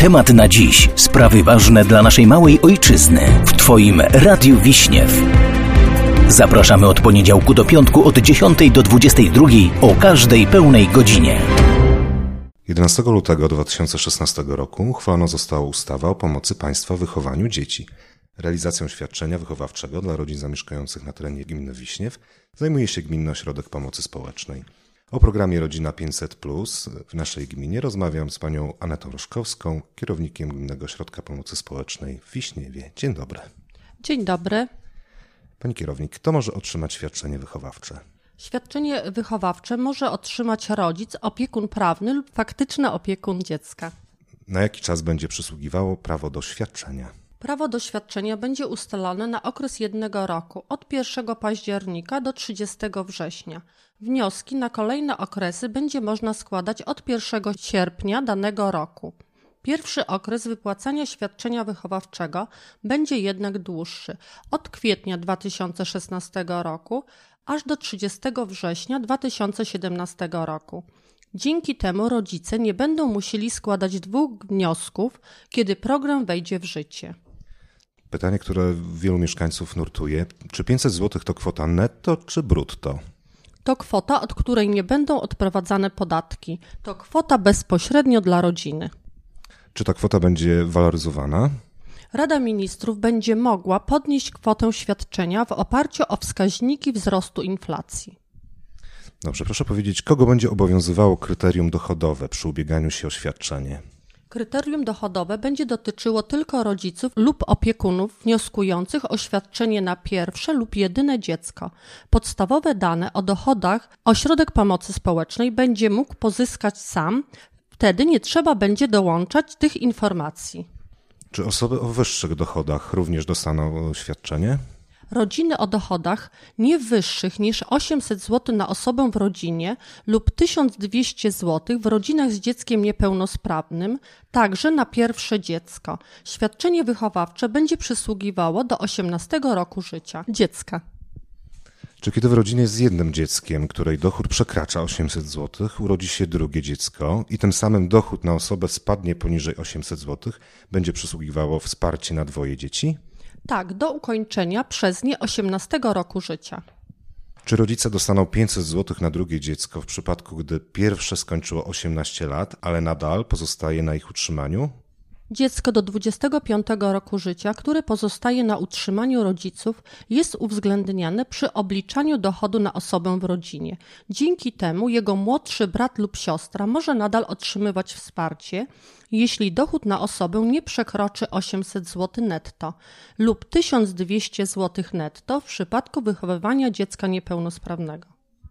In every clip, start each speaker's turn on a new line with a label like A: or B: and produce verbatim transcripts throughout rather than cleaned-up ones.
A: Temat na dziś. Sprawy ważne dla naszej małej ojczyzny. W Twoim Radiu Wiśniew. Zapraszamy od poniedziałku do piątku od dziesiątej do dwudziestej drugiej o każdej pełnej godzinie.
B: jedenastego lutego dwa tysiące szesnastego roku uchwalona została ustawa o pomocy państwa w wychowaniu dzieci. Realizacją świadczenia wychowawczego dla rodzin zamieszkających na terenie gminy Wiśniew zajmuje się Gminny Ośrodek Pomocy Społecznej. O programie Rodzina pięćset plus w naszej gminie rozmawiam z panią Anetą Roszkowską, kierownikiem Gminnego Ośrodka Pomocy Społecznej w Wiśniewie. Dzień dobry.
C: Dzień dobry.
B: Pani kierownik, kto może otrzymać świadczenie wychowawcze?
C: Świadczenie wychowawcze może otrzymać rodzic, opiekun prawny lub faktyczny opiekun dziecka.
B: Na jaki czas będzie przysługiwało prawo do świadczenia?
C: Prawo do świadczenia będzie ustalone na okres jednego roku, od pierwszego października do trzydziestego września. Wnioski na kolejne okresy będzie można składać od pierwszego sierpnia danego roku. Pierwszy okres wypłacania świadczenia wychowawczego będzie jednak dłuższy, od kwietnia dwa tysiące szesnastego roku aż do trzydziestego września dwa tysiące siedemnastego roku. Dzięki temu rodzice nie będą musieli składać dwóch wniosków, kiedy program wejdzie w życie.
B: Pytanie, które wielu mieszkańców nurtuje. Czy pięćset złotych to kwota netto czy brutto?
C: To kwota, od której nie będą odprowadzane podatki. To kwota bezpośrednio dla rodziny.
B: Czy ta kwota będzie waloryzowana?
C: Rada Ministrów będzie mogła podnieść kwotę świadczenia w oparciu o wskaźniki wzrostu inflacji.
B: Dobrze, proszę powiedzieć, kogo będzie obowiązywało kryterium dochodowe przy ubieganiu się o świadczenie?
C: Kryterium dochodowe będzie dotyczyło tylko rodziców lub opiekunów wnioskujących o świadczenie na pierwsze lub jedyne dziecko. Podstawowe dane o dochodach Ośrodek Pomocy Społecznej będzie mógł pozyskać sam, wtedy nie trzeba będzie dołączać tych informacji.
B: Czy osoby o wyższych dochodach również dostaną świadczenie?
C: Rodziny o dochodach nie wyższych niż osiemset złotych na osobę w rodzinie lub tysiąc dwieście złotych w rodzinach z dzieckiem niepełnosprawnym, także na pierwsze dziecko. Świadczenie wychowawcze będzie przysługiwało do osiemnastego roku życia dziecka.
B: Czy kiedy w rodzinie z jednym dzieckiem, której dochód przekracza osiemset złotych, urodzi się drugie dziecko i tym samym dochód na osobę spadnie poniżej osiemset złotych, będzie przysługiwało wsparcie na dwoje dzieci?
C: Tak, do ukończenia przez nie osiemnastego roku życia.
B: Czy rodzice dostaną pięćset złotych na drugie dziecko w przypadku, gdy pierwsze skończyło osiemnaście lat, ale nadal pozostaje na ich utrzymaniu?
C: Dziecko do dwudziestego piątego roku życia, które pozostaje na utrzymaniu rodziców, jest uwzględniane przy obliczaniu dochodu na osobę w rodzinie. Dzięki temu jego młodszy brat lub siostra może nadal otrzymywać wsparcie, jeśli dochód na osobę nie przekroczy osiemset złotych netto lub tysiąc dwieście złotych netto w przypadku wychowywania dziecka niepełnosprawnego.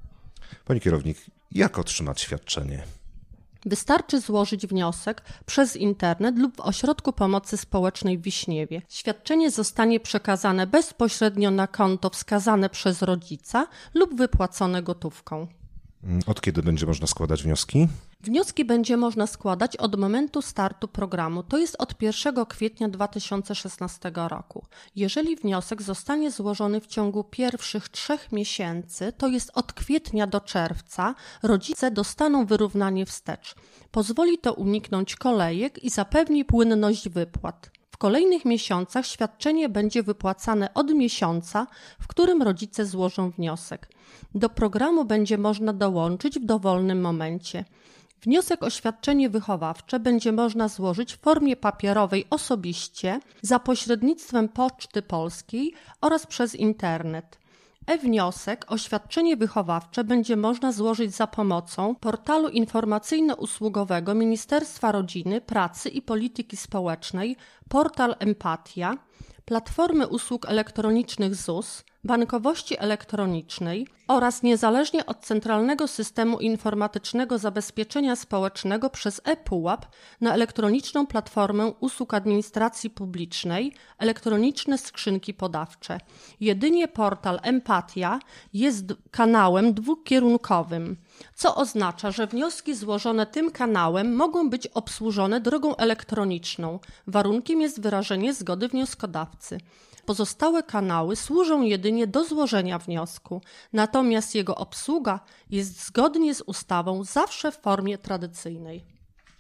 B: Pani kierownik, jak otrzymać świadczenie?
C: Wystarczy złożyć wniosek przez internet lub w Ośrodku Pomocy Społecznej w Wiśniewie. Świadczenie zostanie przekazane bezpośrednio na konto wskazane przez rodzica lub wypłacone gotówką.
B: Od kiedy będzie można składać wnioski?
C: Wnioski będzie można składać od momentu startu programu, to jest od pierwszego kwietnia dwa tysiące szesnastego roku. Jeżeli wniosek zostanie złożony w ciągu pierwszych trzech miesięcy, to jest od kwietnia do czerwca, rodzice dostaną wyrównanie wstecz. Pozwoli to uniknąć kolejek i zapewni płynność wypłat. W kolejnych miesiącach świadczenie będzie wypłacane od miesiąca, w którym rodzice złożą wniosek. Do programu będzie można dołączyć w dowolnym momencie. Wniosek o świadczenie wychowawcze będzie można złożyć w formie papierowej osobiście, za pośrednictwem Poczty Polskiej oraz przez internet. E-wniosek o świadczenie wychowawcze będzie można złożyć za pomocą portalu informacyjno-usługowego Ministerstwa Rodziny, Pracy i Polityki Społecznej, portal Empatia, platformy usług elektronicznych Z U S, bankowości elektronicznej oraz niezależnie od Centralnego Systemu Informatycznego Zabezpieczenia Społecznego przez ePUAP na elektroniczną platformę usług administracji publicznej, elektroniczne skrzynki podawcze. Jedynie portal Empatia jest kanałem dwukierunkowym, co oznacza, że wnioski złożone tym kanałem mogą być obsłużone drogą elektroniczną. Warunkiem jest wyrażenie zgody wnioskodawcy. Pozostałe kanały służą jedynie do złożenia wniosku, natomiast jego obsługa jest zgodnie z ustawą zawsze w formie tradycyjnej.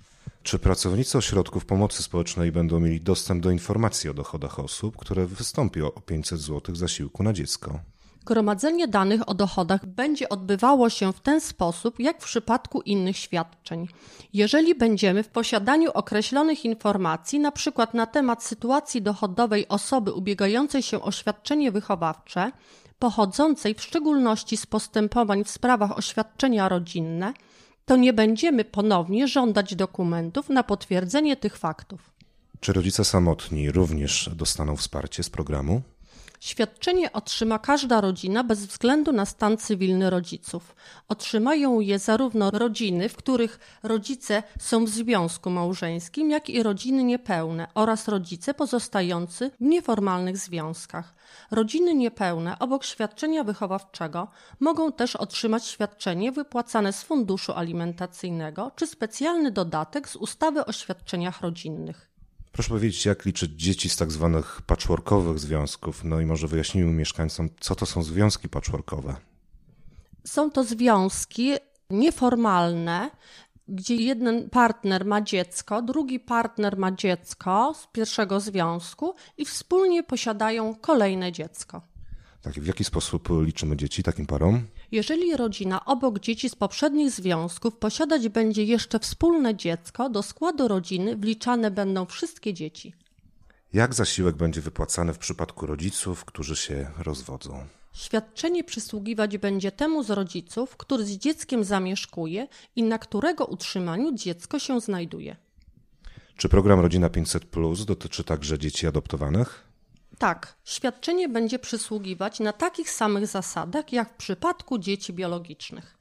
B: Czy pracownicy ośrodków pomocy społecznej będą mieli dostęp do informacji o dochodach osób, które wystąpią o pięćset złotych zasiłku na dziecko?
C: Gromadzenie danych o dochodach będzie odbywało się w ten sposób, jak w przypadku innych świadczeń. Jeżeli będziemy w posiadaniu określonych informacji, na przykład na temat sytuacji dochodowej osoby ubiegającej się o świadczenie wychowawcze, pochodzącej w szczególności z postępowań w sprawach o świadczenia rodzinne, to nie będziemy ponownie żądać dokumentów na potwierdzenie tych faktów.
B: Czy rodzice samotni również dostaną wsparcie z programu?
C: Świadczenie otrzyma każda rodzina bez względu na stan cywilny rodziców. Otrzymają je zarówno rodziny, w których rodzice są w związku małżeńskim, jak i rodziny niepełne oraz rodzice pozostający w nieformalnych związkach. Rodziny niepełne obok świadczenia wychowawczego mogą też otrzymać świadczenie wypłacane z funduszu alimentacyjnego czy specjalny dodatek z ustawy o świadczeniach rodzinnych.
B: Proszę powiedzieć, jak liczyć dzieci z tak zwanych patchworkowych związków? No i może wyjaśnijmy mieszkańcom, co to są związki patchworkowe.
C: Są to związki nieformalne, gdzie jeden partner ma dziecko, drugi partner ma dziecko z pierwszego związku i wspólnie posiadają kolejne dziecko.
B: Tak, w jaki sposób liczymy dzieci takim parom?
C: Jeżeli rodzina obok dzieci z poprzednich związków posiadać będzie jeszcze wspólne dziecko, do składu rodziny wliczane będą wszystkie dzieci.
B: Jak zasiłek będzie wypłacany w przypadku rodziców, którzy się rozwodzą?
C: Świadczenie przysługiwać będzie temu z rodziców, który z dzieckiem zamieszkuje i na którego utrzymaniu dziecko się znajduje.
B: Czy program Rodzina pięćset plus dotyczy także dzieci adoptowanych?
C: Tak, świadczenie będzie przysługiwać na takich samych zasadach, jak w przypadku dzieci biologicznych.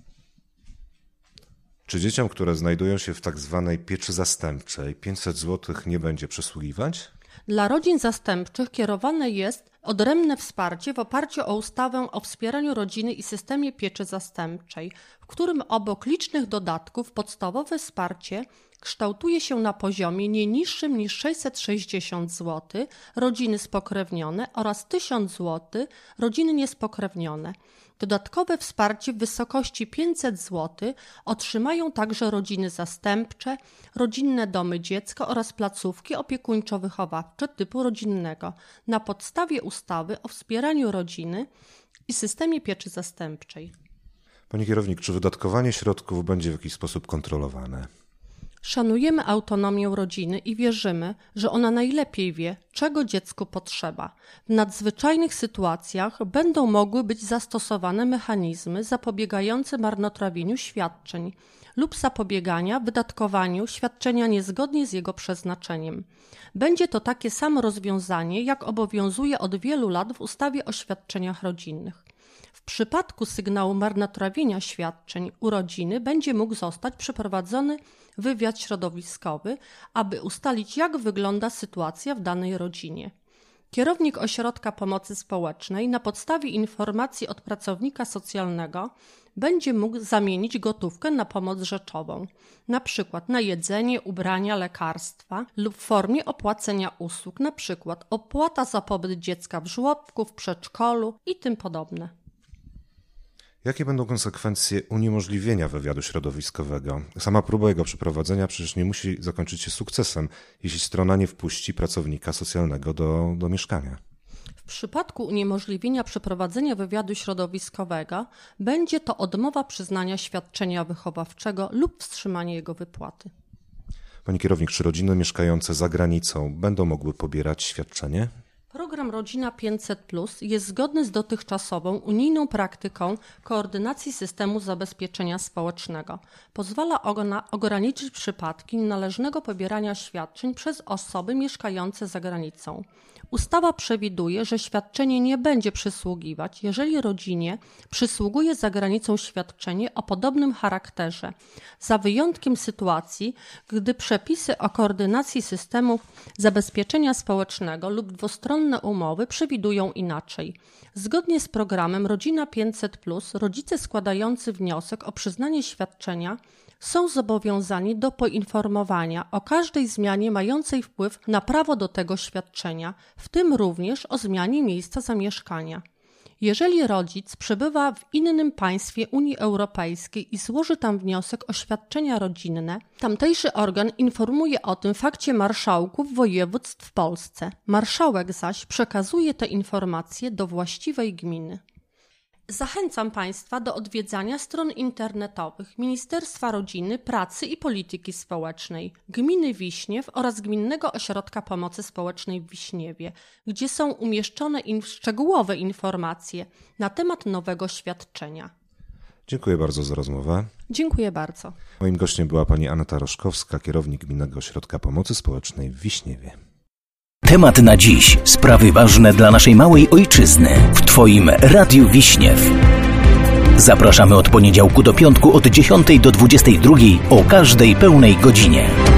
B: Czy dzieciom, które znajdują się w tak zwanej pieczy zastępczej, pięćset złotych nie będzie przysługiwać?
C: Dla rodzin zastępczych kierowane jest odrębne wsparcie w oparciu o ustawę o wspieraniu rodziny i systemie pieczy zastępczej, w którym obok licznych dodatków podstawowe wsparcie kształtuje się na poziomie nie niższym niż sześćset sześćdziesiąt złotych rodziny spokrewnione oraz tysiąc złotych rodziny niespokrewnione. Dodatkowe wsparcie w wysokości pięćset złotych otrzymają także rodziny zastępcze, rodzinne domy dziecka oraz placówki opiekuńczo-wychowawcze typu rodzinnego na podstawie ustawy o wspieraniu rodziny i systemie pieczy zastępczej.
B: Pani kierownik, czy wydatkowanie środków będzie w jakiś sposób kontrolowane?
C: Szanujemy autonomię rodziny i wierzymy, że ona najlepiej wie, czego dziecku potrzeba. W nadzwyczajnych sytuacjach będą mogły być zastosowane mechanizmy zapobiegające marnotrawieniu świadczeń lub zapobiegania wydatkowaniu świadczenia niezgodnie z jego przeznaczeniem. Będzie to takie samo rozwiązanie, jak obowiązuje od wielu lat w ustawie o świadczeniach rodzinnych. W przypadku sygnału marnotrawienia świadczeń u rodziny będzie mógł zostać przeprowadzony wywiad środowiskowy, aby ustalić, jak wygląda sytuacja w danej rodzinie. Kierownik ośrodka pomocy społecznej na podstawie informacji od pracownika socjalnego będzie mógł zamienić gotówkę na pomoc rzeczową, na przykład na jedzenie, ubrania, lekarstwa lub w formie opłacenia usług, na przykład opłata za pobyt dziecka w żłobku, w przedszkolu i tym podobne.
B: Jakie będą konsekwencje uniemożliwienia wywiadu środowiskowego? Sama próba jego przeprowadzenia przecież nie musi zakończyć się sukcesem, jeśli strona nie wpuści pracownika socjalnego do, do mieszkania.
C: W przypadku uniemożliwienia przeprowadzenia wywiadu środowiskowego będzie to odmowa przyznania świadczenia wychowawczego lub wstrzymanie jego wypłaty.
B: Pani kierownik, czy rodziny mieszkające za granicą będą mogły pobierać świadczenie?
C: Program Rodzina pięćset plus jest zgodny z dotychczasową unijną praktyką koordynacji systemu zabezpieczenia społecznego. Pozwala ona ograniczyć przypadki nienależnego pobierania świadczeń przez osoby mieszkające za granicą. Ustawa przewiduje, że świadczenie nie będzie przysługiwać, jeżeli rodzinie przysługuje za granicą świadczenie o podobnym charakterze, za wyjątkiem sytuacji, gdy przepisy o koordynacji systemów zabezpieczenia społecznego lub dwustronne umowy przewidują inaczej. Zgodnie z programem Rodzina pięćset plus rodzice składający wniosek o przyznanie świadczenia są zobowiązani do poinformowania o każdej zmianie mającej wpływ na prawo do tego świadczenia, w tym również o zmianie miejsca zamieszkania. Jeżeli rodzic przebywa w innym państwie Unii Europejskiej i złoży tam wniosek o świadczenia rodzinne, tamtejszy organ informuje o tym fakcie marszałków województw w Polsce. Marszałek zaś przekazuje te informacje do właściwej gminy. Zachęcam Państwa do odwiedzania stron internetowych Ministerstwa Rodziny, Pracy i Polityki Społecznej, Gminy Wiśniew oraz Gminnego Ośrodka Pomocy Społecznej w Wiśniewie, gdzie są umieszczone in- szczegółowe informacje na temat nowego świadczenia.
B: Dziękuję bardzo za rozmowę.
C: Dziękuję bardzo.
B: Moim gościem była pani Aneta Roszkowska, kierownik Gminnego Ośrodka Pomocy Społecznej w Wiśniewie.
A: Temat na dziś. Sprawy ważne dla naszej małej ojczyzny. W Twoim Radiu Wiśniew. Zapraszamy od poniedziałku do piątku od dziesiątej do dwudziestej drugiej o każdej pełnej godzinie.